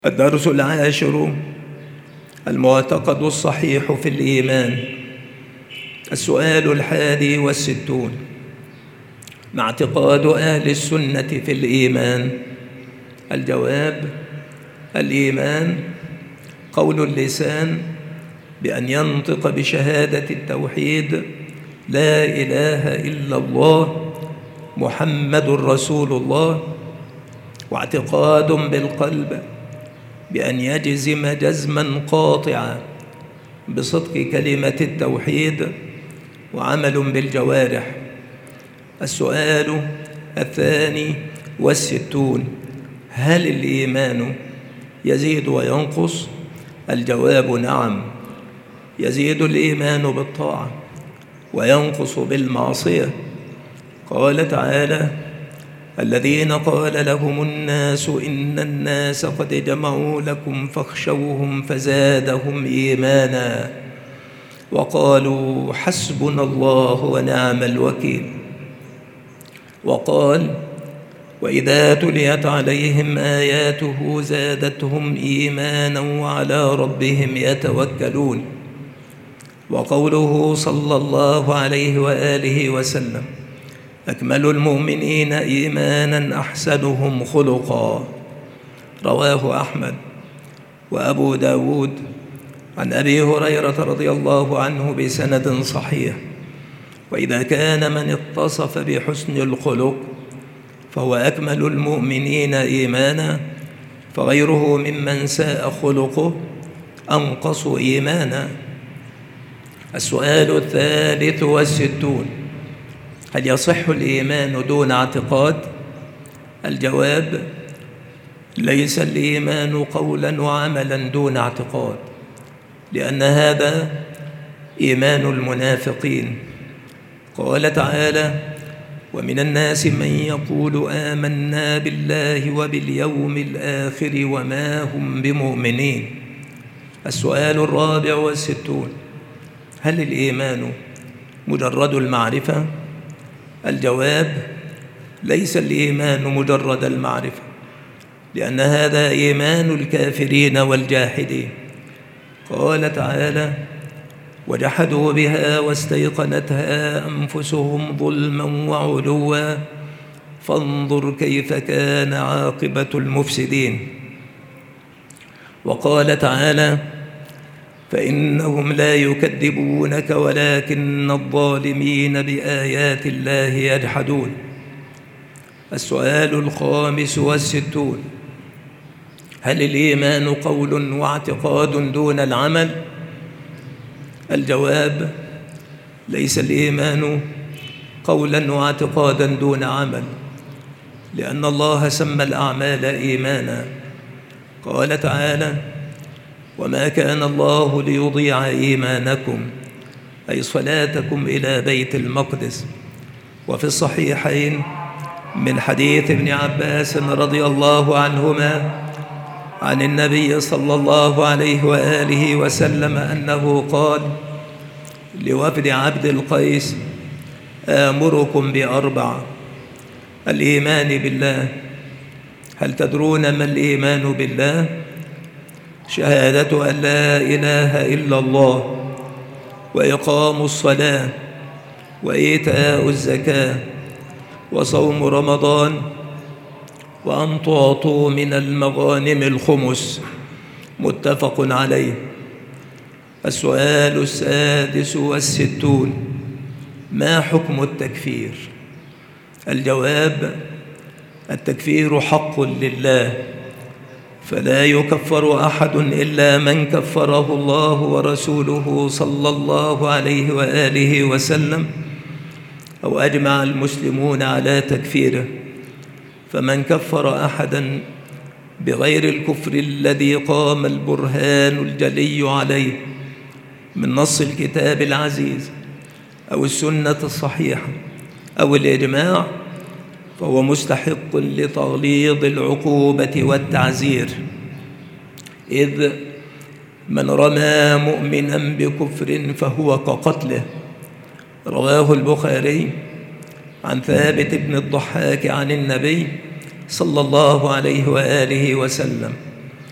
الدرس العاشر: المعتقد الصحيح في الإيمان. السؤال 61: ما اعتقاد أهل السنة في الإيمان؟ الجواب: الإيمان قول اللسان بأن ينطق بشهادة التوحيد لا إله إلا الله محمد رسول الله، واعتقاد بالقلب بأن يجزم جزما قاطعا بصدق كلمة التوحيد، وعمل بالجوارح. السؤال 62: هل الإيمان يزيد وينقص؟ الجواب: نعم، يزيد الإيمان بالطاعة وينقص بالمعصية. قال تعالى: الذين قال لهم الناس إن الناس قد جمعوا لكم فاخشوهم فزادهم إيمانا وقالوا حسبنا الله ونعم الوكيل. وقال: وإذا تليت عليهم آياته زادتهم إيمانا وعلى ربهم يتوكلون. وقوله صلى الله عليه وآله وسلم: أكمل المؤمنين إيمانا أحسنهم خلقا. رواه أحمد وأبو داود عن أبي هريرة رضي الله عنه بسند صحيح: وإذا كان من اتصف بحسن الخلق فهو أكمل المؤمنين إيمانا، فغيره ممن ساء خلقه أنقص إيمانا. السؤال 63: هل يصح الإيمان دون اعتقاد؟ الجواب: ليس الإيمان قولا وعملا دون اعتقاد، لأن هذا إيمان المنافقين. قال تعالى: ومن الناس من يقول آمنا بالله وباليوم الآخر وما هم بمؤمنين. السؤال 64: هل الإيمان مجرد المعرفة؟ الجواب: ليس الإيمان مجرد المعرفة، لأن هذا إيمان الكافرين والجاحدين. قال تعالى: وجحدوا بها واستيقنتها أنفسهم ظلما وعلوا فانظر كيف كان عاقبة المفسدين. وقال تعالى: فإنهم لا يكذبونك ولكن الظالمين بآيات الله يجحدون. السؤال 65: هل الإيمان قول واعتقاد دون العمل؟ الجواب: ليس الإيمان قولا واعتقادا دون عمل، لأن الله سمى الأعمال إيمانا. قال تعالى: وما كان الله ليضيع إيمانكم، أي صلاتكم إلى بيت المقدس. وفي الصحيحين من حديث ابن عباس رضي الله عنهما عن النبي صلى الله عليه وآله وسلم أنه قال لوفد عبد القيس: آمركم بأربع: الإيمان بالله. هل تدرون ما الإيمان بالله؟ شهادة أن لا إله إلا الله، وإقام الصلاة، وإيتاء الزكاة، وصوم رمضان، وأن تعطوا من المغانم الخمس. متفق عليه. السؤال 66: ما حكم التكفير؟ الجواب: التكفير حق لله، فلا يكفر أحد إلا من كفره الله ورسوله صلى الله عليه وآله وسلم، أو أجمع المسلمون على تكفيره. فمن كفر أحدا بغير الكفر الذي قام البرهان الجلي عليه من نص الكتاب العزيز أو السنة الصحيحة أو الإجماع، فهو مستحق لتغليظ العقوبة والتعزير، إذ من رمى مؤمنا بكفر فهو كقتله. رواه البخاري عن ثابت بن الضحاك عن النبي صلى الله عليه وآله وسلم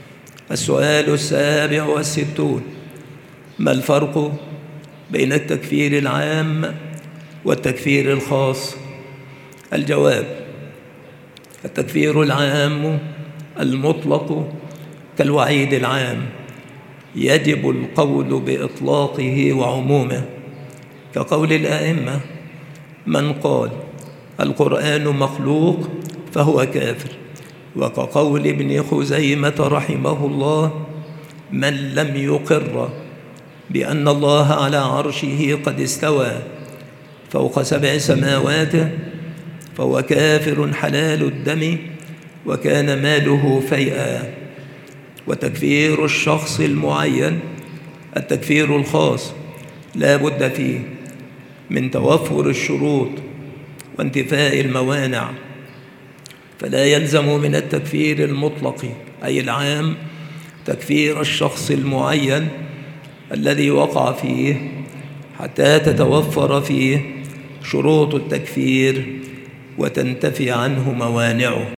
السؤال 67: ما الفرق بين التكفير العام والتكفير الخاص؟ الجواب: التكفير العام المطلق كالوعيد العام، يجب القول بإطلاقه وعمومه، كقول الآئمة: من قال القرآن مخلوق فهو كافر، وكقول ابن خزيمة رحمه الله: من لم يقر بأن الله على عرشه قد استوى فوق 7 سماوات فهو كافر حلال الدم وكان ماله فيئا. وتكفير الشخص المعين التكفير الخاص لا بد فيه من توفر الشروط وانتفاء الموانع، فلا يلزم من التكفير المطلق أي العام تكفير الشخص المعين الذي وقع فيه حتى تتوفر فيه شروط التكفير وتنتفي عنه موانعه.